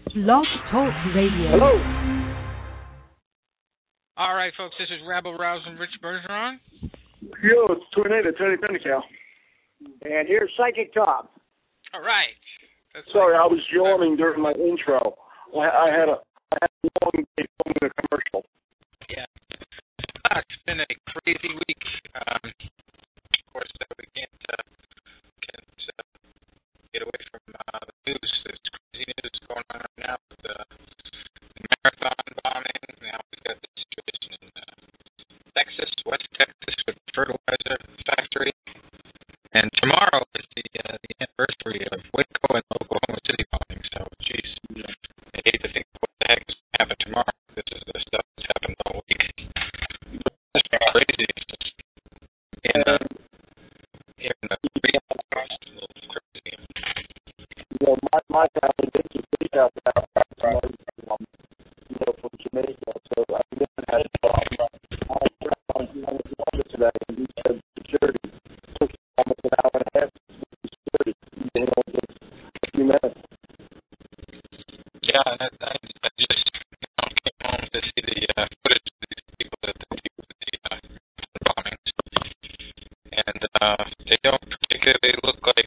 Blog Talk Radio. Hello. All right, folks, this is Rabble Rouse and Rich Bergeron. Yo, it's Tornado, Tony Pennicow. And here's Psychic Tom. All right. Sorry, I was yawning during my intro. I had a long day filming a commercial. Yeah. It's been a crazy week. Of course, we can't get away from the news. There's crazy news going on right now with the marathon bombing. Now we've got the situation in Texas, West Texas, with the fertilizer factory. And tomorrow is the anniversary of Waco and Oklahoma City bombing. So, geez, I hate to think what the heck is going to happen tomorrow. This is the stuff that's happened all week. It's crazy. Here in the Coast, a little crazy. You know, my family thinks it's big out there, from Jamaica. So I had I was London today, and he said security took almost an hour and a half to security. Just a few minutes. Yeah, and I just came home to see the footage of these people that deal with the bombings, and they don't particularly look like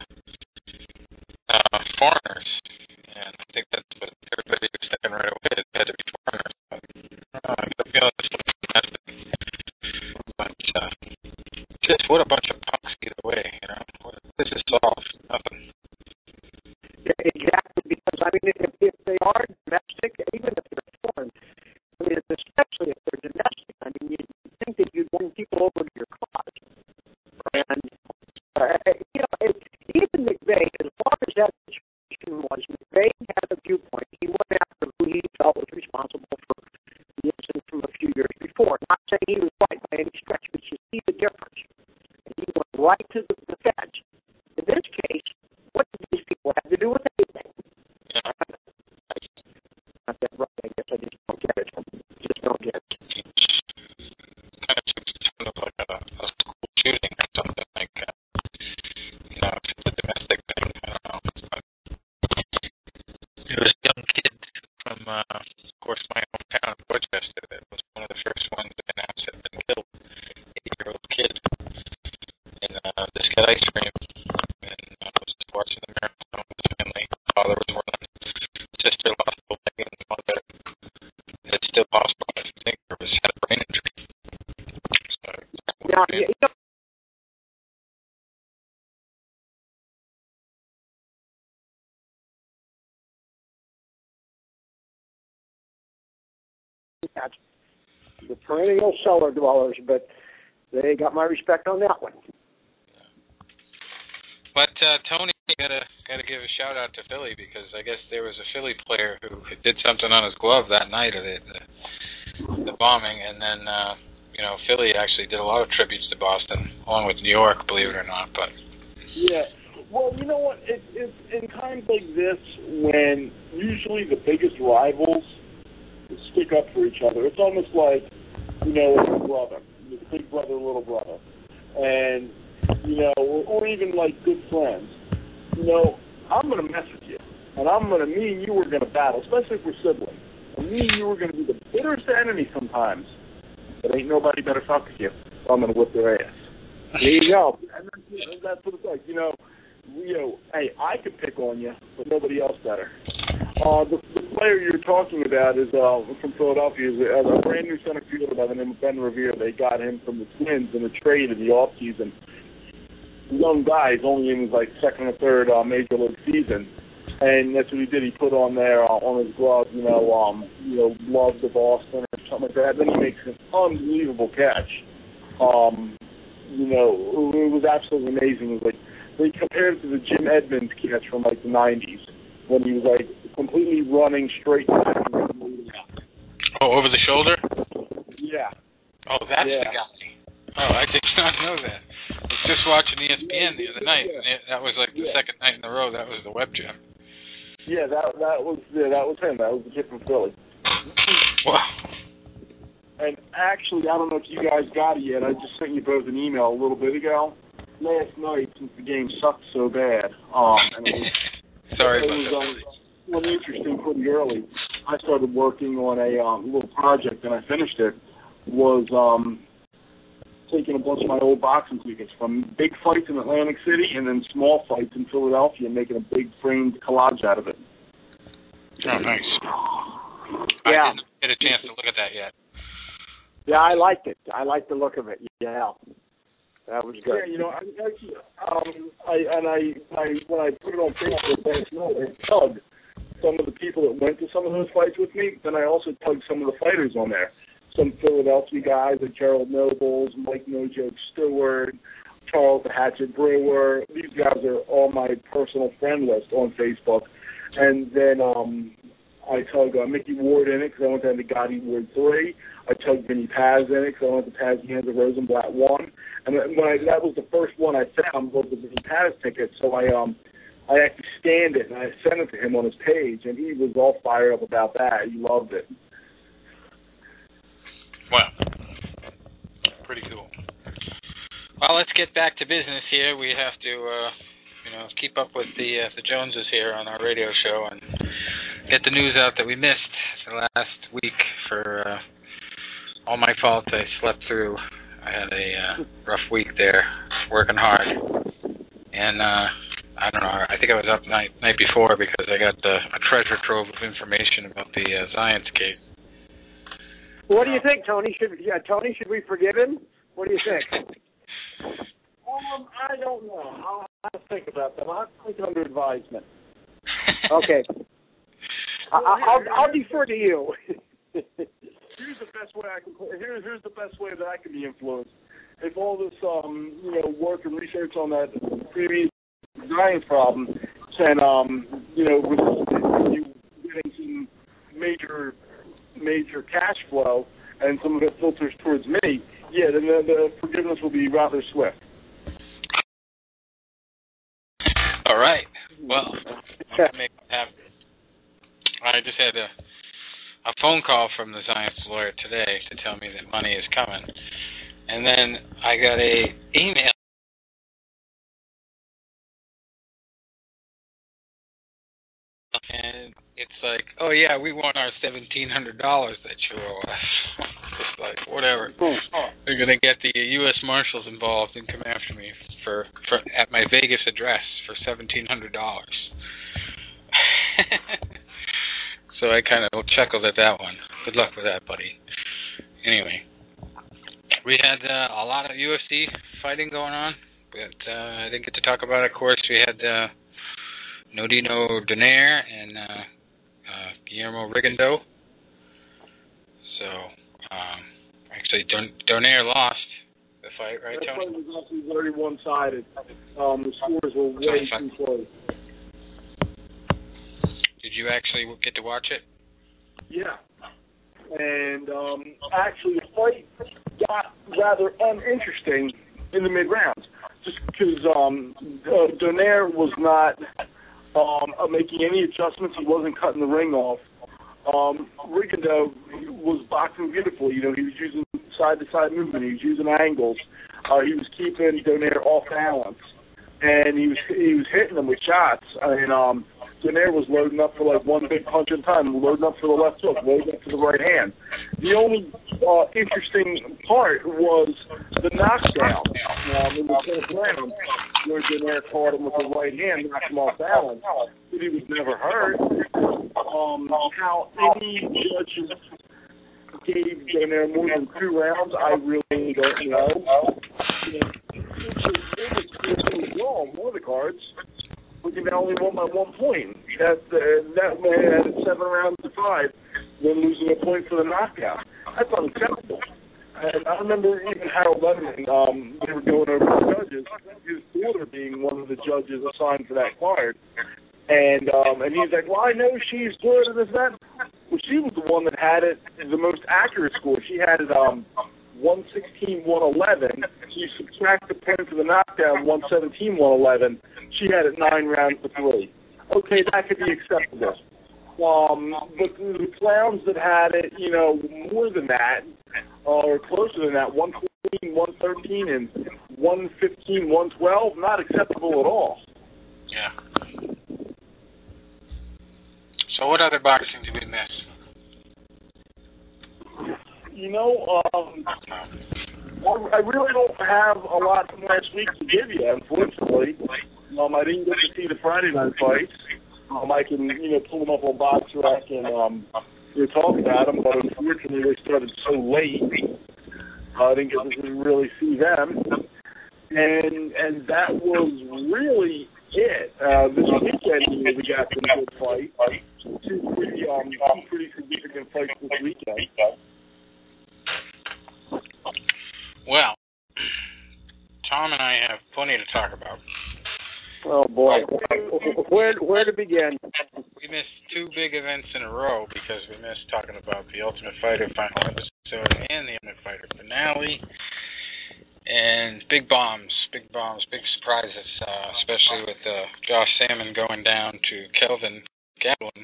foreigners, and I think that's what everybody was thinking right away. It had to be foreigners. But, I got a feeling this was domestic. But just what a bunch of punks either way, you know. This is solved. Nothing. Yeah, exactly, because, I mean, if they are domestic, even if they're foreign, I mean, especially if they're domestic, I mean, you'd think that you'd win people over to your cause. And, even McVeigh, as long as that situation was, McVeigh had a viewpoint. He went after who he felt was responsible for the incident from a few years before. Not saying he was right by any stretch, but you see the difference. And he went right to the feds. In this case, what did these people have to do with anything? Yeah. Not that right, I guess I just don't get it. Just don't get it. Kind of sort of like a school shooting or something like that. You know, if it's a domestic thing, I don't know. But it was a young kid from, of course, my hometown of Dorchester that was one of the first ones that announced had been killed. 8-year-old kid. And this got ice cream. And I was just watching the marathon with his family. Father was running. Sister lost a leg, and the mother is still hospitalized. I think had a brain injury. So, Now, the perennial cellar dwellers, but they got my respect on that one. But Tony, gotta give a shout out to Philly, because I guess there was a Philly player who did something on his glove that night of the bombing, and then Philly actually did a lot of tributes to Boston, along with New York, believe it or not. But Yeah. Well, you know what? It's in times like this when usually the biggest rivals stick up for each other. It's almost like, a brother, big brother, little brother, and or even like good friends. I'm going to mess with you, and me and you are going to battle, especially if we're siblings. And me and you are going to be the bitterest enemy sometimes. But ain't nobody better fuck with you, so I'm going to whip their ass. There you go. And that's what it's like. Hey, I could pick on you, but nobody else better. The player you're talking about is from Philadelphia. Is a brand new center fielder by the name of Ben Revere. They got him from the Twins in a trade in the offseason. Young guy, he's only in his second or third major league season, and that's what he did. He put on there on his glove, love to Boston or something like that. Then he makes an unbelievable catch. It was absolutely amazing. It was they compared it to the Jim Edmonds catch from the 90s when he was completely running straight. Oh, over the shoulder? Yeah. Oh, that's the guy. Oh, I did not know that. I was just watching ESPN the other night, and that was the second night in a row. That was the web gem. Yeah, that was him. That was the kid from Philly. Wow. And actually, I don't know if you guys got it yet. I just sent you both an email a little bit ago. Last night, since the game sucked so bad, and it was, sorry it about was, that. one interesting pretty early. I started working on a little project, and I finished it, was taking a bunch of my old boxing tickets from big fights in Atlantic City and then small fights in Philadelphia and making a big framed collage out of it. Oh, nice. Yeah. I didn't get a chance to look at that yet. Yeah, I liked it. I liked the look of it. Yeah. That was good. Yeah, I actually, when I put it on Facebook last night, I tugged some of the people that went to some of those fights with me. Then I also tugged some of the fighters on there. Some Philadelphia guys like Gerald Nobles, Mike No Joke Stewart, Charles the Hatchet Brewer. These guys are all my personal friend list on Facebook. And then I tugged Mickey Ward in it because I went to the Gotti Ward 3. I tugged Vinny Paz in it because I went to Paz Hansa Rosenblatt 1. And that was the first one I found was the Vinny Paz ticket. So I actually scanned it and I sent it to him on his page, and he was all fired up about that. He loved it. Wow. Pretty cool. Well, let's get back to business here. We have to, keep up with the Joneses here on our radio show and get the news out that we missed the last week. For all my fault, I slept through. I had a rough week there, working hard, and I don't know. I think I was up night before because I got a treasure trove of information about the Zions case. What do you think, Tony? Should we forgive him? What do you think? I don't know. I'll have to think about that. I'll have to think under advisement. Okay. I'll defer to you. Here's the best way here's the best way that I can be influenced. If all this work and research on that previous Zions problem can result in you getting some major cash flow and some of it filters towards me, then the forgiveness will be rather swift. All right. Well, I'm going to make it happen. I just had a phone call from the Zions lawyer today to tell me that money is coming. And then I got a email. And it's like, oh, yeah, we want our $1,700 that you owe us. Just like, whatever. They're going to get the U.S. Marshals involved and come after me for at my Vegas address for $1,700. So I kind of chuckled at that one. Good luck with that, buddy. Anyway, we had a lot of UFC fighting going on, but I didn't get to talk about it. Of course, we had Nordino Donaire and Guillermo Rigondeaux. So, actually, Donaire lost the fight, right, Tony? That fight was actually very one-sided. The scores were way too close. Did you actually get to watch it? Yeah. And actually, the fight got rather uninteresting in the mid-rounds, just because Donaire was not making any adjustments. He wasn't cutting the ring off. Rigondeaux was boxing beautifully. He was using side-to-side movement. He was using angles. He was keeping Donaire off balance, and he was hitting him with shots. I mean, Donaire was loading up for like one big punch at a time, loading up for the left hook, loading up for the right hand. The only interesting part was the knockdown in the 10th round, where Donaire caught him with the right hand, knocked him off balance, but he was never hurt. How any judges gave Donaire more than 2 rounds, I really don't know. It was wrong, one of the cards. We can only won by 1 point. That man had 7 rounds to 5, then losing a point for the knockout. That's unacceptable. And I remember even Harold Lederman, they were going over the judges, his daughter being one of the judges assigned for that card. And he's like, well, I know she's good and this and that. Well, she was the one that had it the most accurate score. She had it 116-111. You subtract the point for the knockdown, 117-111. She had it 9 rounds to 3. Okay, that could be acceptable. But the clowns that had it, more than that, or closer than that, 114, 113, and 115, 112, not acceptable at all. Yeah. So what other boxing did we miss? I really don't have a lot from last week to give you, unfortunately. I didn't get to see the Friday night fights. I can, pull them up on BoxRec and talk about them, but unfortunately they started so late. I didn't get to really see them. And that was really it. This weekend we got some good fights. Two pretty significant fights this weekend. Well, Tom and I have plenty to talk about. Oh boy, where to begin? We missed two big events in a row because we missed talking about the Ultimate Fighter final episode and the Ultimate Fighter finale. And big bombs, big surprises, especially with Josh Salmon going down to Kelvin Gastelum.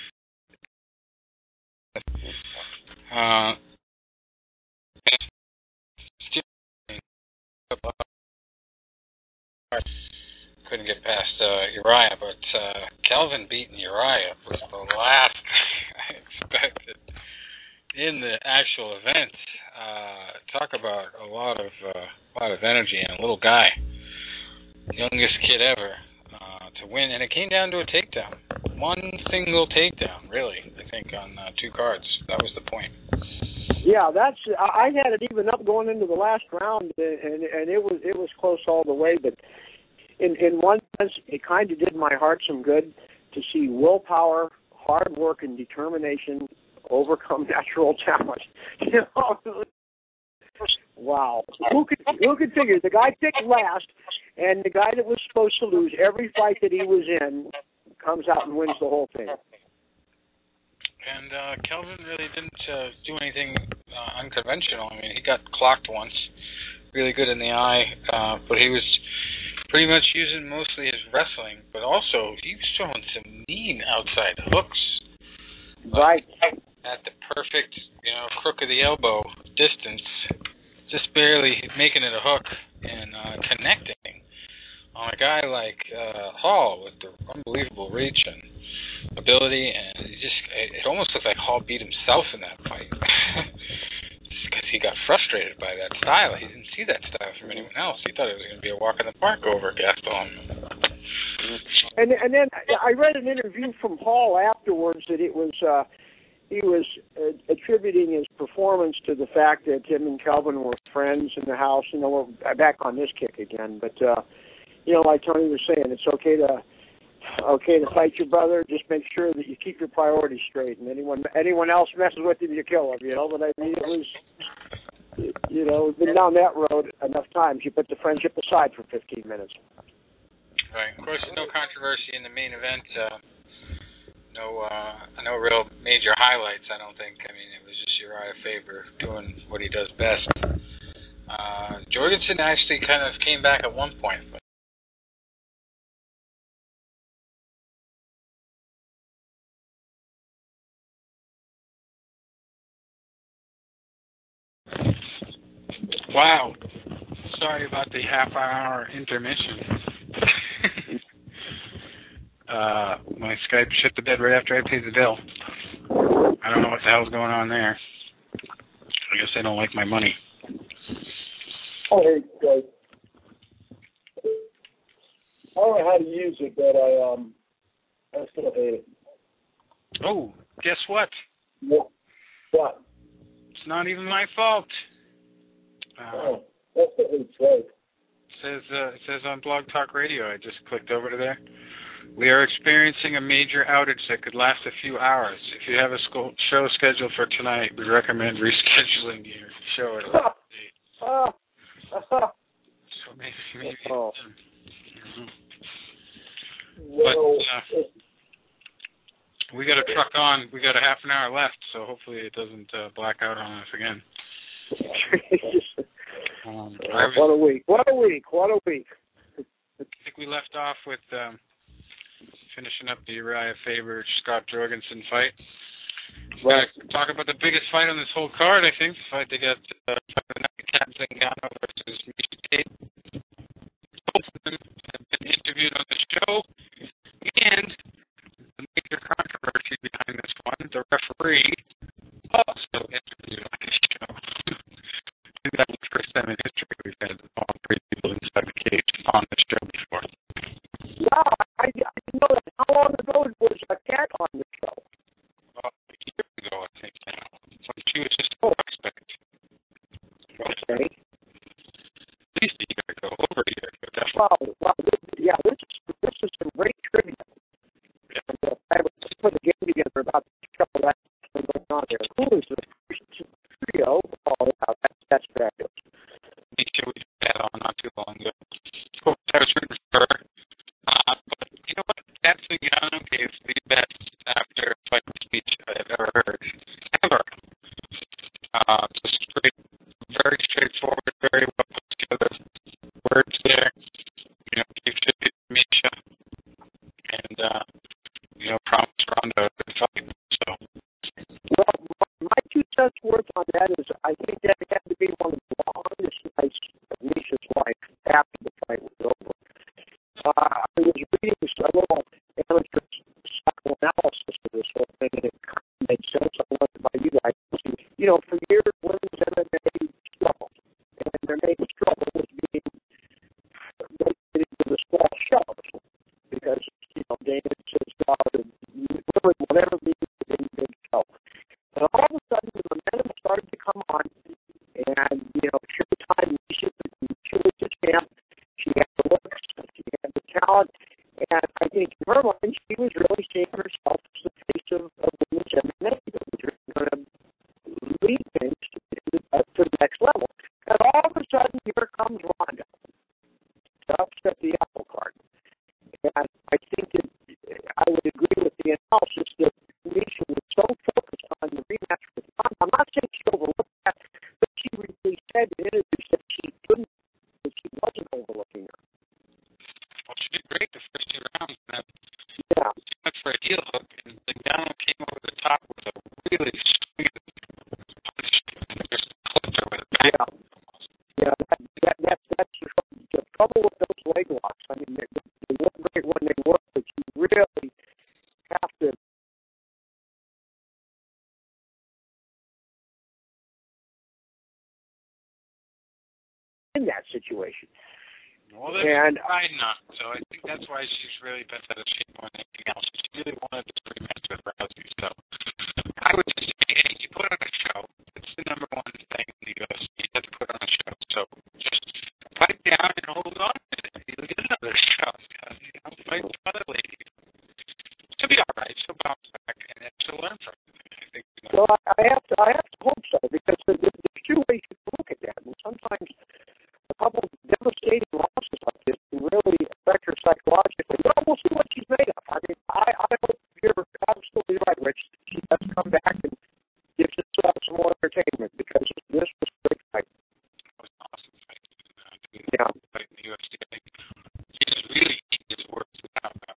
Couldn't get past Uriah, but Kelvin beating Uriah was the last I expected in the actual event. Talk about a lot of energy and a little guy, youngest kid ever, to win, and it came down to a takedown, one single takedown, really. I think on 2 cards. That was the point. Yeah, I had it even up going into the last round, and it was close all the way. But in one sense, it kind of did my heart some good to see willpower, hard work, and determination overcome natural talent. Wow, who could figure? The guy picked last, and the guy that was supposed to lose every fight that he was in comes out and wins the whole thing. And Kelvin really didn't do anything unconventional. I mean, he got clocked once, really good in the eye, but he was pretty much using mostly his wrestling, but also he was throwing some mean outside hooks. Right. At the perfect, crook of the elbow distance, just barely making it a hook and connecting on a guy like Hall with the unbelievable reach and ability, and it almost looked like Hall beat himself in that fight. Just because he got frustrated by that style. He didn't see that style from anyone else. He thought it was going to be a walk in the park over Gastelum. And then I read an interview from Hall afterwards that he was attributing his performance to the fact that him and Kelvin were friends in the house. We're back on this kick again. But like Tony was saying, it's okay to fight your brother. Just make sure that you keep your priorities straight. And anyone else messes with him, you kill him. But I mean, it was, been down that road enough times. You put the friendship aside for 15 minutes. Right. Of course, no controversy in the main event. No real major highlights, I don't think. I mean, it was just Uriah Faber doing what he does best. Jorgensen actually kind of came back at one point. But wow. Sorry about the half-hour intermission. My Skype shut the bed right after I paid the bill. I don't know what the hell's going on there. I guess they don't like my money. Oh, hey, guys. I don't know how to use it, but I still hate it. Oh, guess what? What? It's not even my fault. That's what it's like. It says on Blog Talk Radio. I just clicked over to there. We are experiencing a major outage that could last a few hours. If you have a show scheduled for tonight, we recommend rescheduling your show at a later date. So maybe. Well, But we got a truck on. We got a half an hour left, so hopefully it doesn't black out on us again. What a week! What a week! I think we left off with finishing up the Uriah Faber Scott Jorgensen fight. Right. Talk about the biggest fight on this whole card, I think. The fight they got Cat Zingano versus Miesha Tate. Both of them have been interviewed on the show, and the major controversy put a game together about the show that's going on there. Who is the trio? Oh, yeah, that's fabulous. Misha, we had on not too long ago. Of course, I was rooting for her. But you know what? Dancing Young is the best after fight speech I've ever heard. Ever. Just very straightforward, very well put together words there. You know, gave tribute to Misha and, you know, promised Ronda a good fight. So. Well, my 2 cents worth on that is I think that had to be one of the longest nights of Misha's life after the fight was over. I was reading a little amateur psychoanalysis of this whole thing, and it kind of made sense. I wondered by you guys. You know, for years, women's MMA struggled, and their main struggle was being related to the small shows, because, you know, Dana says, women will never be a big show. And all of a sudden, the momentum started to come on, and, you know, Showtime, she was the champ. She had the looks, she had the talent, and I think in her mind, she was really seeing herself as the face of women's MMA, that was going to lead things to the next level. And all of a sudden, here comes Ronda to upset the apple cart. And I think that I would agree with the analysis that Misha was so focused on the rematch with Ronda. I'm not saying she overlooked that, but she really said in interviews that she couldn't, that she wasn't overlooking her. Well, she did great the first 2 rounds. And yeah. She went for a heel hook, and Zingano came over the top with a really swinging punch and just clipped her with a bang. Yeah, that's the trouble with those leg locks. I mean, they look great when they work, but you really have to. In that situation. Well, they're trying not. So I think that's why she's really bent out of shape more than anything else. She really wanted this rematch with Rousey. So I would just say, hey, you put on a show. It's the number one thing in the UFC. You have to put on a show. So just pipe down and hold on to it. You'll get another show. You know, fight with other ladies. She'll be all right. She'll bounce back, and then she'll learn from it. I think. You know. Well, I have to hope so, because there's 2 ways you can look at that, and sometimes a couple of devastating losses like this can really affect her psychologically. Well, we'll see what she's made of. I mean, I hope you're absolutely right, Rich. She does come back and gives us some more entertainment, because this was a great fight. It was an awesome fight. Yeah. Fight in the UFC. I think he's really his work without that.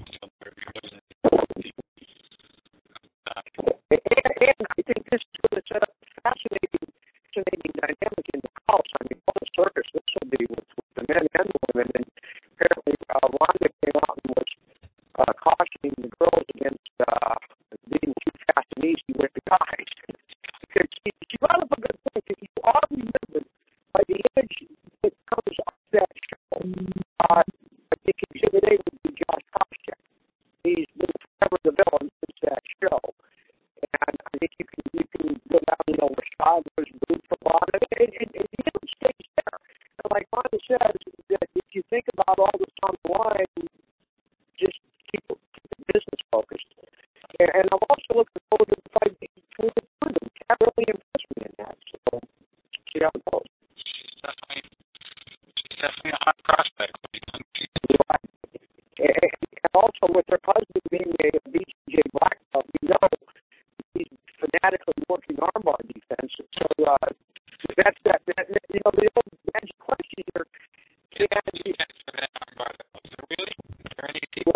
And I think this is going to set up a fascinating dynamic in the house. I mean, what a circus this will be with the men and the women. And apparently, Ronda came out and was cautioning the girls against being too fast and easy with the guys. Because she brought up a good point. If you are remembered by the image that comes off that show, I think Exhibit A would be Josh Koscheck. He's been forever the villain since that show. And I think you can go down, you know, Rashad was root for Ronda, and the image stays there. And like Ronda says, that if you think about all this on the line, just keep the business focused. And I'm also looking forward to the fight between the two of them. That really impressed me in that. So, see how it goes. She's definitely a hot prospect. Right. And also with her husband being a BJJ black belt, we know he's fanatically working armbar defense. So that's that. You know, the old magic question here. Really? Are there any people?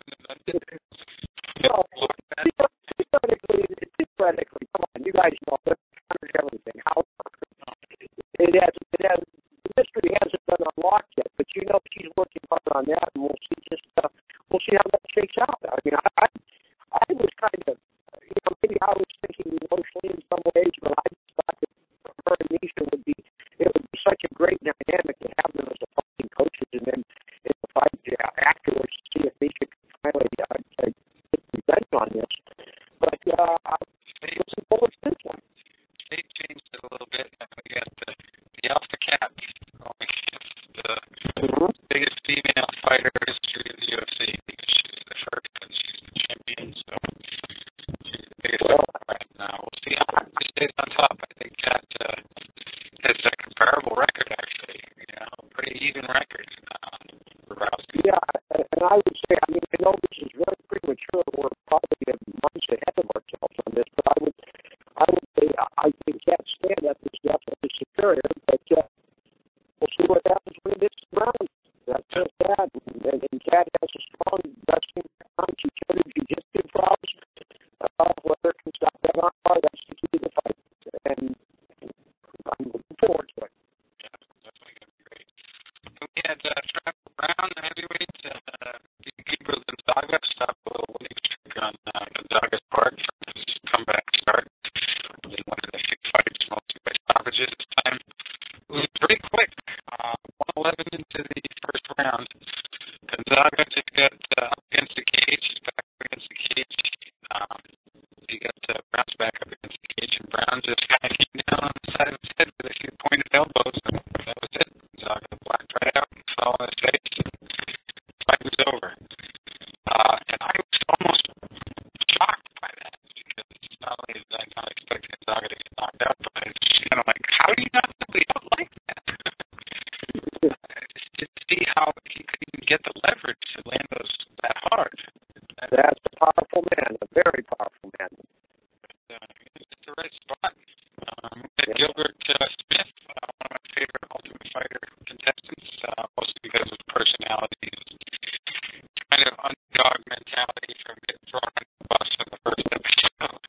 Well, theoretically, come on, you guys know that covers everything. However, the mystery hasn't been unlocked yet, but you know she's working hard on that, and we'll see how that shakes out. I mean, I was kind of, you know, maybe I was thinking emotionally in some ways, but I just thought that her and Misha would be such a great dynamic to have them as the fighting coaches, and then in the fight afterwards, see if Misha can finally get revenge on this. But I'm looking forward to this one. They changed it a little bit. We got the Alpha Cat going against the biggest female fighter in history of the UFC, because she's the first and she's the champion. So on Gonzaga's part for his comeback start. He won in a few fights, mostly by stoppages this time. It was pretty quick. 111 into the first round. Gonzaga took that up against the cage, back up against the cage. He got bounced back up against the cage, and Brown just kind of came down on the side of his head with a few pointed elbows, and that was it. Gonzaga blacked right out, fell on his face, and the fight was over. And I was almost shocked by that, because not only did I not expect Gonzaga to get knocked out, but it's just kind of like, how do you not somebody out like that? I just didn't see how he could even get the leverage to land those that hard. That's a powerful man, a very powerful man. It's the right spot. Gilbert Smith, one of my favorite Ultimate Fighter contestants, mostly because of his personality, kind of underdog mentality from getting thrown on the bus in the first episode.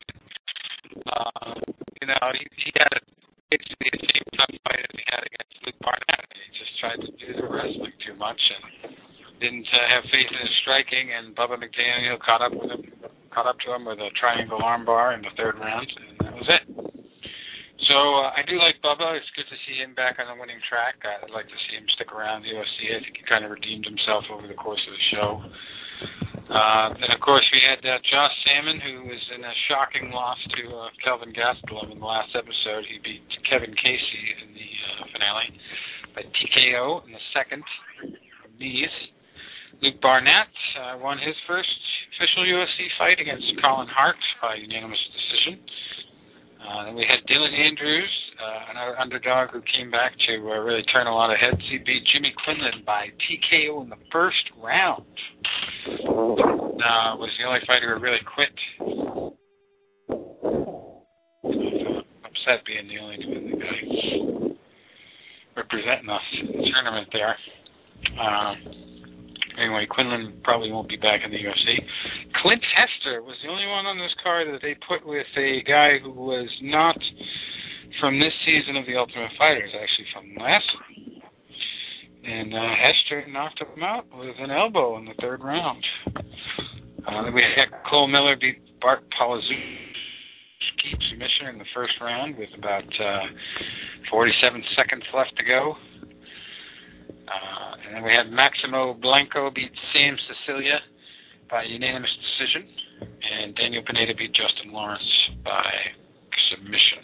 He had basically the same tough fight as he had against Luke Barnett. He just tried to do the wrestling too much and didn't have faith in his striking, and Bubba McDaniel caught up to him with a triangle armbar in the third round, and that was it. So I do like Bubba. It's good to see him back on the winning track. I'd like to see him stick around the UFC. I think he kind of redeemed himself over the course of the show. Then, of course, we had Josh Salmon, who was in a shocking loss to Kelvin Gastelum in the last episode. He beat Kevin Casey in the finale by TKO in the second knees. Luke Barnett won his first official UFC fight against Colin Hart by unanimous decision. Then we had Dylan Andrews, another underdog who came back to really turn a lot of heads. He beat Jimmy Quinlan by TKO in the first round. Was the only fighter who really quit. Upset being the only guy representing us in the tournament there. Anyway, Quinlan probably won't be back in the UFC. Clint Hester was the only one on this card that they put with a guy who was not from this season of The Ultimate Fighter. He's actually from last one. And Hester knocked him out with an elbow in the third round. We had Cole Miller beat Bart Palazewski submission in the first round with about 47 seconds left to go. And then we had Maximo Blanco beat Sam Cecilia by unanimous decision, and Daniel Pineda beat Justin Lawrence by submission.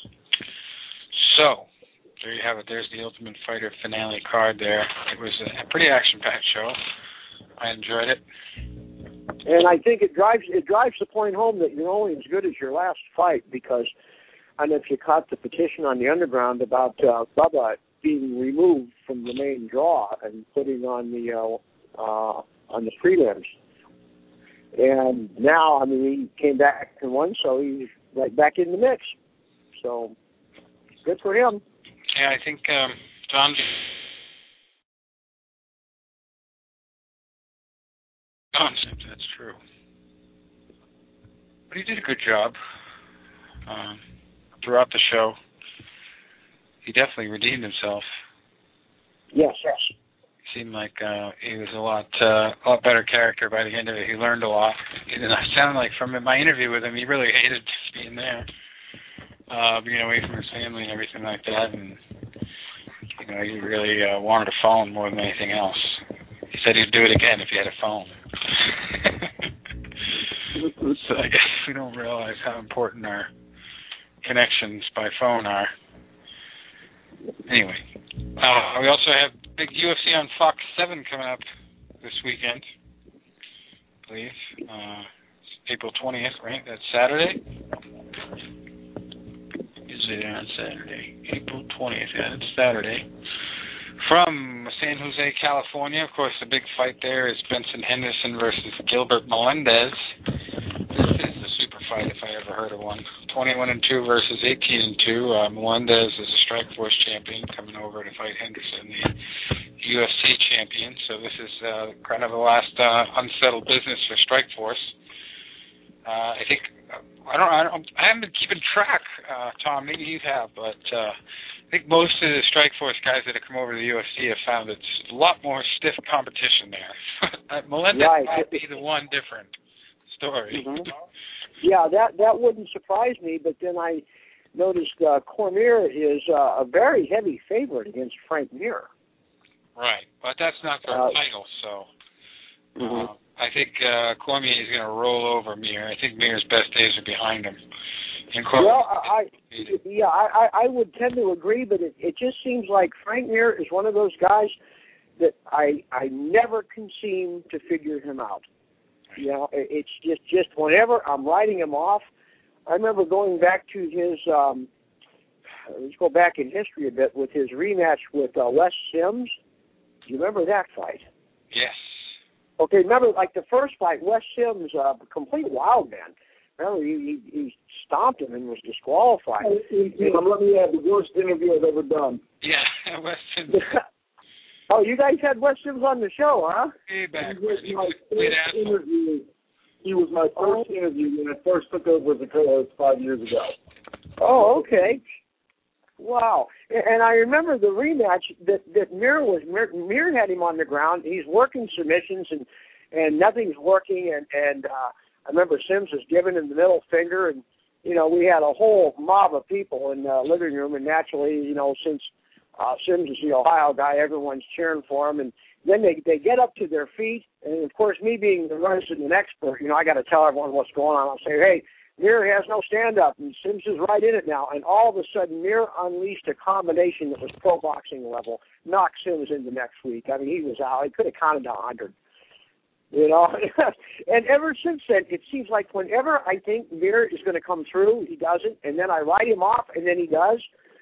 So, there you have it. There's the Ultimate Fighter finale card there. It was a pretty action-packed show. I enjoyed it. And I think it drives the point home that you're only as good as your last fight, because I don't know if you caught the petition on the Underground about Bubba being removed from the main draw and putting on the prelims. And now, I mean, he came back and won, so he's right back in the mix. So, good for him. Yeah, I think John... That's true. But he did a good job throughout the show. He definitely redeemed himself. Yes. Seemed like he was a lot better character by the end of it. He learned a lot. And it sounded like from my interview with him, he really hated being there, being away from his family and everything like that. And he really wanted a phone more than anything else. He said he'd do it again if he had a phone. So I guess we don't realize how important our connections by phone are. Anyway, we also have big UFC on Fox 7 coming up this weekend, I believe. It's April 20th, right? That's Saturday? Is it on Saturday? April 20th, yeah, it's Saturday. From San Jose, California, of course, the big fight there is Benson Henderson versus Gilbert Melendez. This is the super fight if I ever heard of one. 21-2 versus 18-2. Melendez is a Strikeforce champion coming over to fight Henderson, the UFC champion. So this is kind of the last unsettled business for Strikeforce. I think I haven't been keeping track, Tom. Maybe you have, but I think most of the Strikeforce guys that have come over to the UFC have found it's a lot more stiff competition there. Melendez might be the one different. story. Mm-hmm. Yeah, that wouldn't surprise me, but then I noticed Cormier is a very heavy favorite against Frank Mir. Right, but that's not for a title, so I think Cormier is going to roll over Mir. I think Mir's best days are behind him. Well, I would tend to agree, but it just seems like Frank Mir is one of those guys that I never can seem to figure him out. You know, it's just whenever I'm writing him off. I remember going back to his, let's go back in history a bit, with his rematch with Wes Sims. Do you remember that fight? Yes. Okay, remember, like the first fight, Wes Sims, complete wild man. Remember, he stomped him and was disqualified. Let me add, the worst interview I've ever done. Yeah, Wes Sims. Oh, you guys had Wes Sims on the show, huh? Way back. He was my first interview when I first took over as a co-host 5 years ago. Oh, okay. Wow. And I remember the rematch that Mir had him on the ground. He's working submissions and nothing's working. And I remember Sims was giving him the middle finger. And, you know, we had a whole mob of people in the living room. And naturally, you know, since Sims is the Ohio guy, everyone's cheering for him. And then they get up to their feet. And, of course, me being the resident expert, you know, I got to tell everyone what's going on. I'll say, hey, Mir has no stand-up, and Sims is right in it now. And all of a sudden, Mir unleashed a combination that was pro boxing level, knocked Sims into next week. I mean, he was out. He could have counted to 100. You know? And ever since then, it seems like whenever I think Mir is going to come through, he doesn't. And then I write him off, and then he does.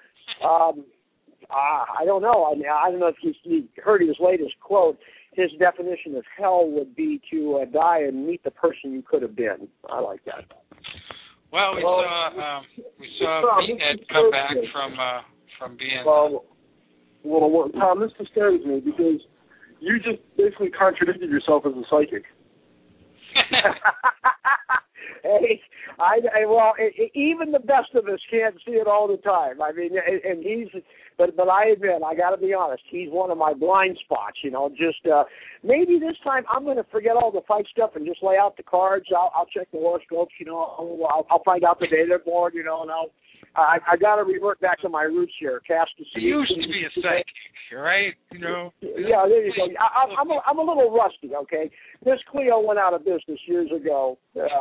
I don't know. I don't know if you heard his latest quote. His definition of hell would be to die and meet the person you could have been. I like that. Well, we saw Ed come back from being. Well, Tom, this disturbs me because you just basically contradicted yourself as a psychic. Hey, even the best of us can't see it all the time. I mean, and but I admit, I got to be honest, he's one of my blind spots. You know, just maybe this time I'm going to forget all the fight stuff and just lay out the cards. I'll check the horoscopes. You know, I'll find out the data board. You know, and I got to revert back to my roots here. Cast to see. You used to be a psychic, right? You know. Yeah, there you go. I'm a little rusty. Okay, Miss Cleo went out of business years ago.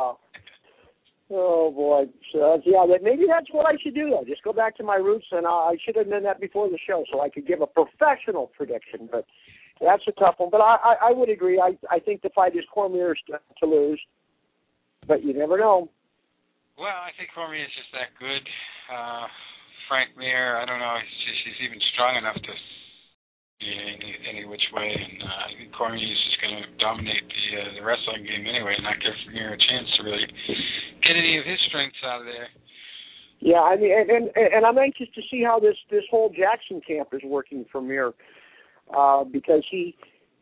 Oh, boy. So, yeah, maybe that's what I should do, though. Just go back to my roots, and I should have done that before the show so I could give a professional prediction. But that's a tough one. But I would agree. I think the fight is Cormier's to lose. But you never know. Well, I think Cormier is just that good. Frank Mir, I don't know. He's even strong enough to be any which way. And I think Cormier is just going to dominate the wrestling game anyway and not give Mir a chance to really get any of his strengths out of there. Yeah, I mean, and I'm anxious to see how this whole Jackson camp is working for Mir, because he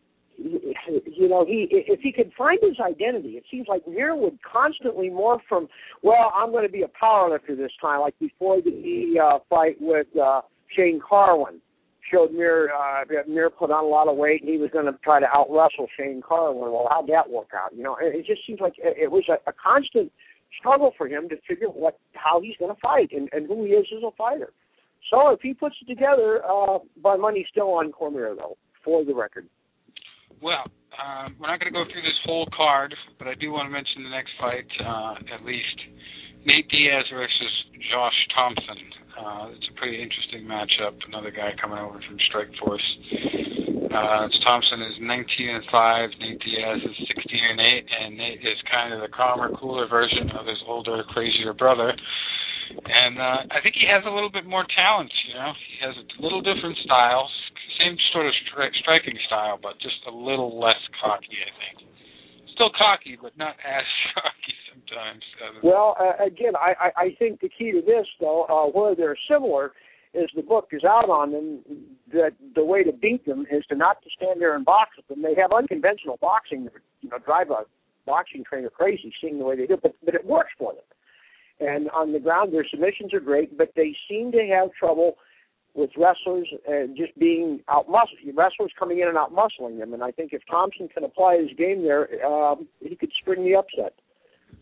if he could find his identity, it seems like Mir would constantly morph from, well, I'm going to be a powerlifter this time, like before the fight with Shane Carwin. Showed Mir put on a lot of weight, and he was going to try to out-wrestle Shane Carwin. Well, how'd that work out? You know, it just seems like it was a constant struggle for him to figure how he's going to fight and who he is as a fighter. So if he puts it together, my money's still on Cormier, though, for the record. Well, we're not going to go through this whole card, but I do want to mention the next fight, at least. Nate Diaz versus Josh Thompson. It's a pretty interesting matchup. Another guy coming over from Strikeforce. Thompson is 19-5. Nate Diaz is 16-8, and Nate is kind of the calmer, cooler version of his older, crazier brother. And I think he has a little bit more talent. You know, he has a little different style, same sort of striking style, but just a little less cocky, I think. Still cocky, but not as cocky sometimes. Well, again, I think the key to this, though, where they're similar, is the book is out on them that the way to beat them is to not to stand there and box with them. They have unconventional boxing that drive a boxing trainer crazy, seeing the way they do it, but it works for them. And on the ground, their submissions are great, but they seem to have trouble with wrestlers just being out-muscled, wrestlers coming in and out-muscling them. And I think if Thompson can apply his game there, he could spring the upset.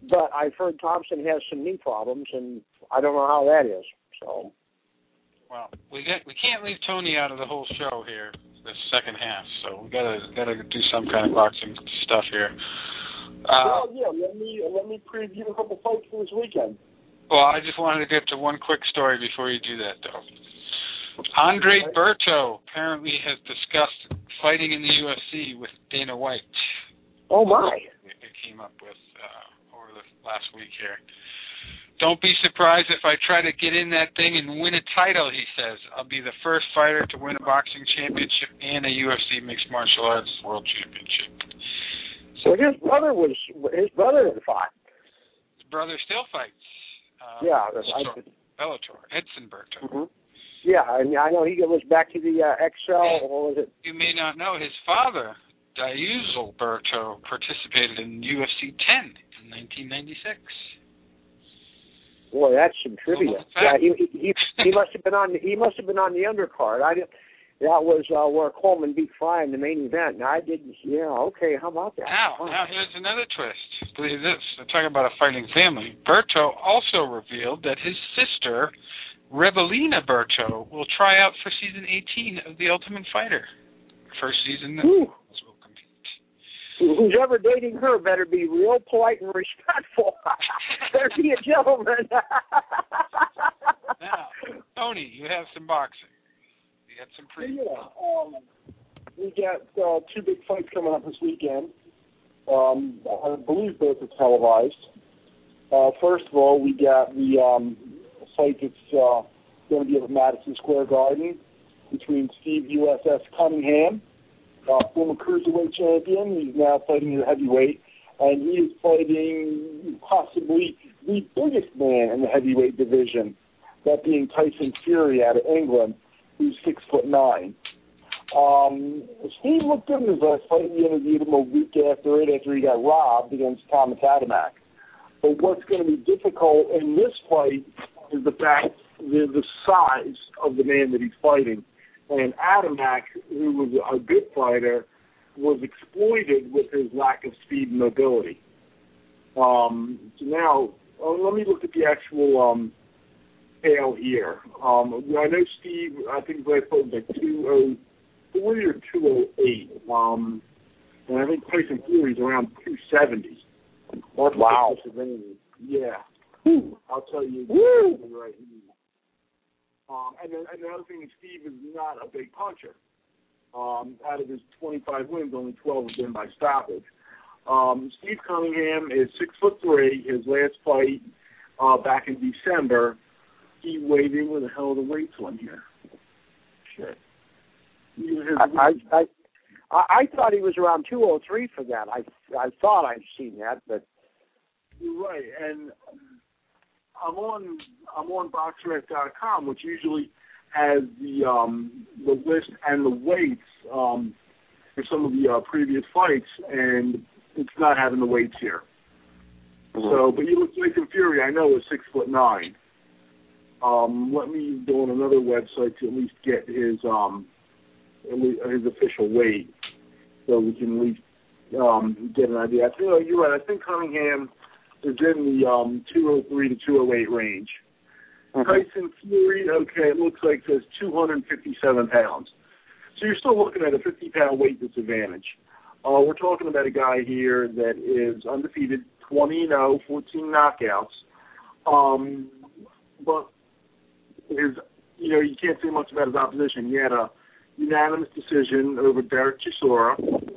but I've heard Thompson has some knee problems, and I don't know how that is. So. Well, we can't leave Tony out of the whole show here, this second half. So we gotta do some kind of boxing stuff here. Well, yeah. Let me preview a couple fights for this weekend. Well, I just wanted to get to one quick story before you do that, though. Andre Berto apparently has discussed fighting in the UFC with Dana White. Oh my! It came up with over the last week here. Don't be surprised if I try to get in that thing and win a title, he says. I'll be the first fighter to win a boxing championship and a UFC mixed martial arts world championship. So his brother fought. His brother still fights. Bellator. Edson Berto. Mm-hmm. Yeah, I know he was back to the XL. What was it? You may not know his father, Diuzel Berto, participated in UFC 10 in 1996. Boy, that's some trivia. Yeah, he must have been on. He must have been on the undercard. That was where Coleman beat Fry in the main event. And I didn't. Yeah, okay. How about that? Now here's another twist. Believe this. They're talking about a fighting family. Berto also revealed that his sister, Rebelina Berto, will try out for season 18 of The Ultimate Fighter. First season that will compete. Who's ever dating her better be real polite and respectful. Better be a gentleman. Now, Tony, you have some boxing. You got some we got two big fights coming up this weekend. I believe both are televised. First of all, we got the fight that's going to be at Madison Square Garden between Steve USS Cunningham, former cruiserweight champion. He's now fighting at heavyweight, and he is fighting possibly the biggest man in the heavyweight division, that being Tyson Fury out of England, who's 6'9". Steve looked good in his last fight. We interviewed him a week after he got robbed against Thomas Adamek. But what's going to be difficult in this fight is the fact, the size of the man that he's fighting. And Adamek, who was a good fighter, was exploited with his lack of speed and mobility. So now, let me look at the actual scale here. I know Steve, I think his last fight was like 203 or 208. And I think Tyson Fury's around 270. Wow. Yeah. Woo. I'll tell you right now. And then another thing is Steve is not a big puncher. Out of his 25 wins, only 12 have been by stoppage. Steve Cunningham is 6'3". His last fight back in December, he weighed in with a hell of a weights on here. Shit. I thought he was around 203 for that. I thought I'd seen that, but you're right. And I'm on BoxRec.com, which usually has the list and the weights for some of the previous fights, and it's not having the weights here. Mm-hmm. So, but you look like Tyson Fury, I know, is 6'9". Let me go on another website to at least get his official weight, so we can at least get an idea. I feel like you're right. I think Cunningham is in the 203 to 208 range. Mm-hmm. Tyson Fury, okay, it looks like it's 257 pounds. So you're still looking at a 50-pound weight disadvantage. We're talking about a guy here that is undefeated, 20-0, 14 knockouts. But you can't say much about his opposition. He had a unanimous decision over Derek Chisora.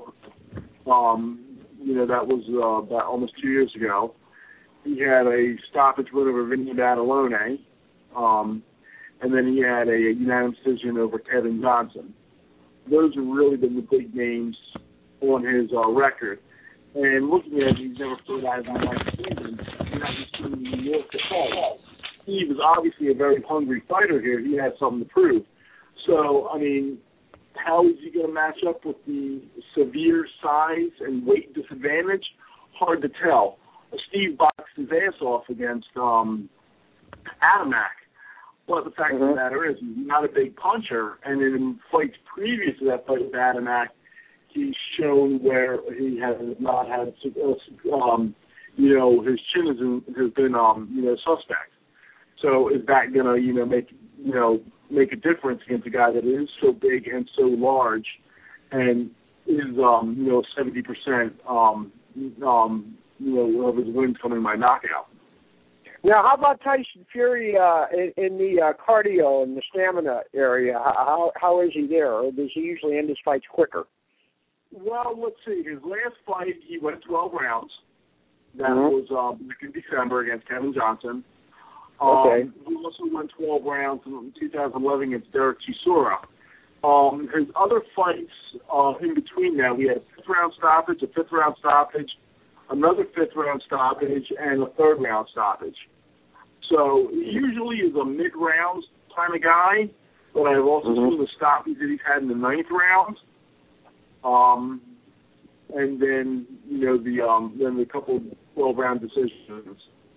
That was about almost 2 years ago. He had a stoppage win over Vinny Matalone, and then he had a unanimous decision over Kevin Johnson. Those have really been the big names on his record. And looking at it, he's never fought out of the United Kingdom. He's not just in New York to fight. Steve is obviously a very hungry fighter here. He has something to prove. So, I mean, how is he going to match up with the severe size and weight disadvantage? Hard to tell. Steve boxed his ass off against Adamek. But the fact of the matter is, he's not a big puncher. And in fights previous to that fight with Adamek, he's shown where he has not had his chin has been suspect. So is that gonna make a difference against a guy that is so big and so large and is 70% of his wins coming by knockout? Now, how about Tyson Fury in the cardio and the stamina area? How is he there? Or does he usually end his fights quicker? Well, let's see. His last fight, he went 12 rounds. That was in December against Kevin Johnson. Okay. He also went 12 rounds in 2011 against Derek Chisora. His other fights in between that, we had a 5th-round stoppage, a 5th-round stoppage, another 5th-round stoppage, and a 3rd-round stoppage. So he usually is a mid-round kind of guy, but I've also seen the stoppage that he's had in the 9th round. And then then a couple of 12-round decisions.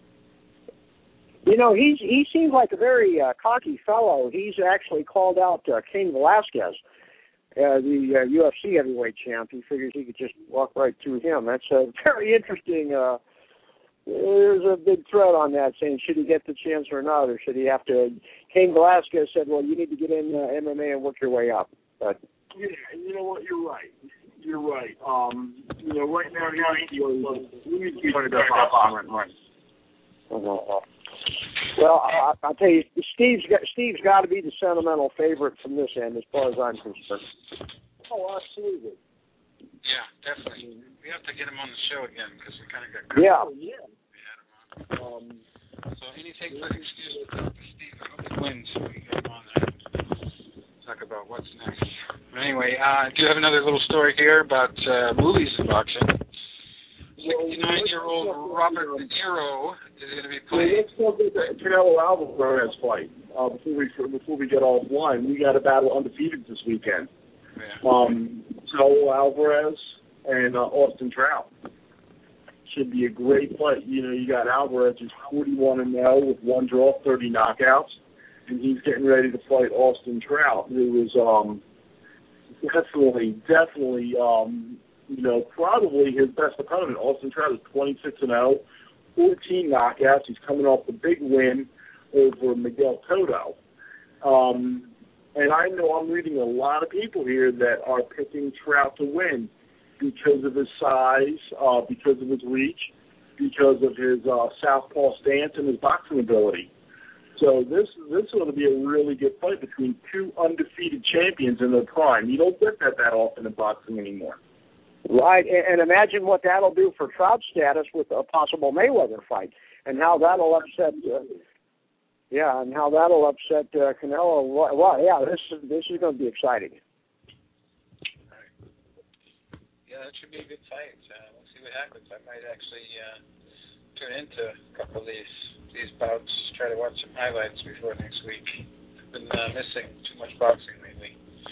He seems like a very cocky fellow. He's actually called out Cain Velasquez, the UFC heavyweight champ. He figures he could just walk right through him. That's a very interesting. There's a big thread on that saying should he get the chance or not, or should he have to? Cain Velasquez said, "Well, you need to get in MMA and work your way up." But yeah, you know what? You're right. You're right. Right now, we need to be on right. Well, I'll tell you, Steve's got to be the sentimental favorite from this end, as far as I'm concerned. Oh, absolutely. Yeah, definitely. We have to get him on the show again because we kind of got. Yeah. We had him on. So anything for an excuse for Steve. I hope he wins. So we get him on there. Talk about what's next. But anyway, I do have another little story here about movies and boxing. 69-year-old Robert De Niro is going to be playing. Let's talk about the Canelo Alvarez fight. Before we get offline, we got a battle undefeated this weekend. Yeah. Canelo Alvarez and Austin Trout. Should be a great fight. You got Alvarez who's 41-0 with 1 draw, 30 knockouts, and he's getting ready to fight Austin Trout, who is definitely. Probably his best opponent. Austin Trout is 26-0, 14 knockouts. He's coming off the big win over Miguel Cotto. And I know I'm reading a lot of people here that are picking Trout to win because of his size, because of his reach, because of his southpaw stance and his boxing ability. So this ought to be a really good fight between 2 undefeated champions in their prime. You don't get that often in boxing anymore. Right, and imagine what that'll do for Trout's status with a possible Mayweather fight, and how that'll upset. Canelo. Well, yeah, this is going to be exciting. Right. Yeah, that should be a good fight. We'll see what happens. I might actually tune into a couple of these bouts. Try to watch some highlights before next week. I've been missing too much boxing lately.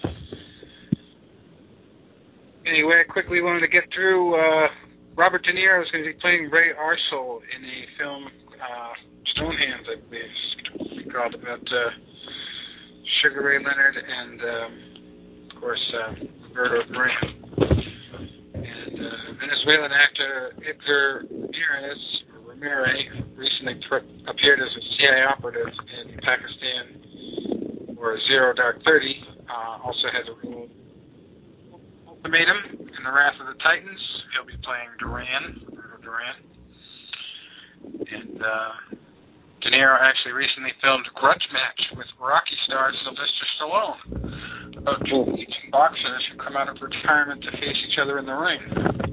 Anyway, I quickly wanted to get through. Robert De Niro is going to be playing Ray Arsol in a film, Stonehands, I believe it's called, about Sugar Ray Leonard and, of course, Roberto Duran. And Venezuelan actor Edgar Ramirez recently appeared as a CIA operative in Pakistan for Zero Dark 30. Also has a role. Ultimatum in The Wrath of the Titans. He'll be playing Roberto Duran. And De Niro actually recently filmed Grudge Match with Rocky star Sylvester Stallone about 2 aging boxers who come out of retirement to face each other in the ring.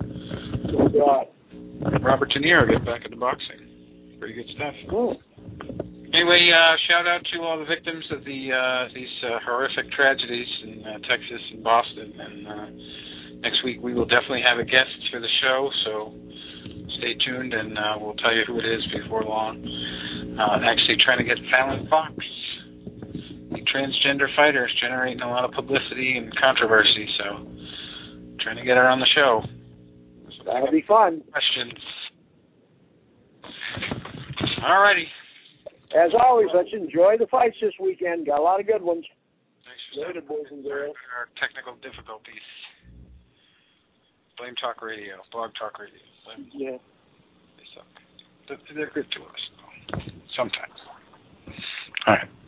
Robert De Niro get back into boxing. Pretty good stuff. Cool. Anyway, shout out to all the victims of these horrific tragedies in Texas and Boston. And next week we will definitely have a guest for the show, so stay tuned and we'll tell you who it is before long. Actually trying to get Fallon Fox, the transgender fighter, is generating a lot of publicity and controversy, so trying to get her on the show. So that'll be fun. Questions. All righty. As always, let's enjoy the fights this weekend. Got a lot of good ones. Thanks for later, boys and girls. Our technical difficulties. Blame Talk Radio, Blog Talk Radio. Yeah. They suck. they're good to us, sometimes. All right.